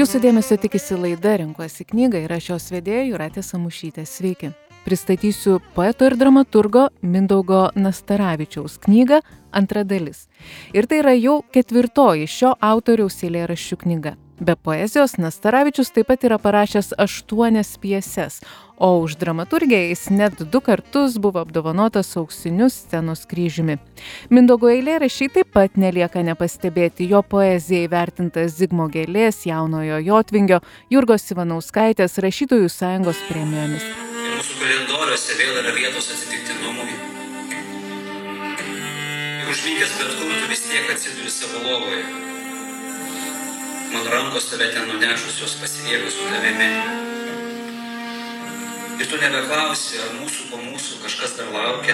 Jūsų dėmesio tikisi laida Renkuosi knygą ir aš jos vedėja Jūratė Samušytė. Sveiki. Pristatysiu poeto ir dramaturgo Mindaugo Nastaravičiaus knygą Antra dalis. Ir tai yra jau 4. šio autoriaus eilėraščių knyga. Be poezijos Nastaravičius taip pat yra parašęs 8 pjeses, o už dramaturgiją jis net 2 kartus buvo apdovanotas auksiniu scenos kryžiumi. Mindaugo eilėraščiai taip pat nelieka nepastebėti. Jo poezija įvertinta Zigmo Gėlės, Jaunojo Jotvingio, Jurgos Ivanauskaitės rašytojų sąjungos premijomis. Ir mūsų kalendoriuose vėl yra vietos atsitiktinumui. Ir užmygęs bet kur tu vis tiek atsiduri savo lovoje. Mano rankos tave ten nunešusios pasilieka su tavimi. Ir tu nebeklausi, ar mūsų po mūsų kažkas dar laukia.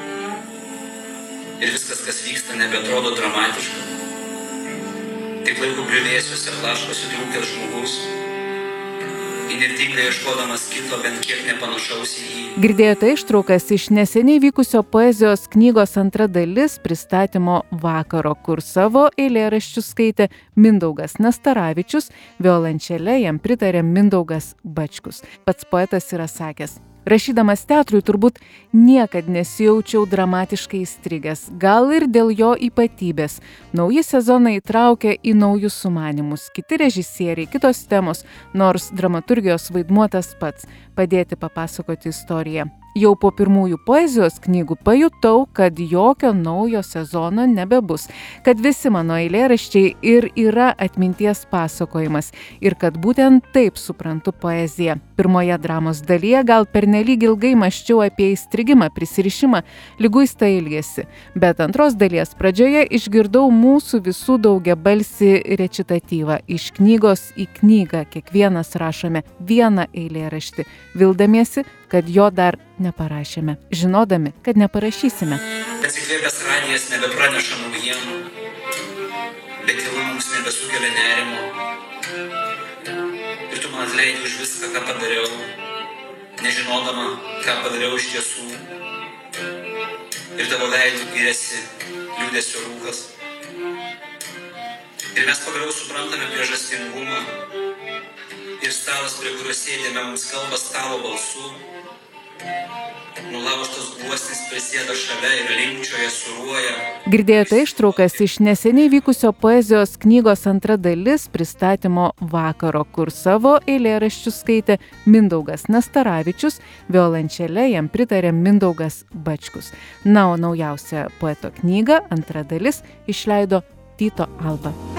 Ir viskas, kas vyksta, nebeatrodo dramatiška. Tik laiko griuvėsiuose blaškosi trūkęs žmogus, įnirtingai ieškodamas kito bent kiek nepanašaus į jį. Girdėjote ištraukas iš neseniai vykusio poezijos knygos Antra dalis pristatymo vakaro, kur savo eilėraščius skaitė Mindaugas Nastaravičius, violončele jam pritarė Mindaugas Bačkus. Pats poetas yra sakęs: rašydamas teatrui turbūt niekad nesijaučiau dramatiškai įstrigęs, gal ir dėl jo ypatybės. Nauji sezonai įtraukia į naujus sumanymus, kiti režisieriai, kitos temos, nors dramaturgijos vaidmuo tas pats – padėti papasakoti istoriją. Jau po pirmųjų poezijos knygų pajutau, kad jokio naujo sezono nebebus, kad visi mano eilėraščiai ir yra atminties pasakojimas ir kad būtent taip suprantu poeziją. Pirmoje dramos dalyje gal pernelyg ilgai mąsčiau apie įstrigimą, prisirišimą, liguistą ilgesį, bet antros dalies pradžioje išgirdau mūsų visų daugiabalsį rečitatyvą. Iš knygos į knygą kiekvienas rašome vieną eilėraštį, vildamiesi, kad jo dar neparašėme, žinodami, kad neparašysime. Atsikvėpęs radijas nebepraneša naujienų, bet tyla mums nebesukelia nerimo. Ir tu man atleidi už viską, ką padariau, nežinodama, ką padariau iš tiesų. Ir tavo veidų giriasi liūdesio rūkas. Ir mes pagaliau suprantame priežastingumą. Ir stalas, prie kurio sėdėme, mums kalba stalo balsu. Nulaužtas gluosnis prisėda šalia ir linkčioje suruoja. Girdėjote ištraukas iš neseniai vykusio poezijos knygos Antra dalis pristatymo vakaro, kur savo eilėraščius skaitė Mindaugas Nastaravičius, violončele jam pritarė Mindaugas Bačkus. Na, o naujausią poeto knygą Antra dalis išleido Tyto Alba.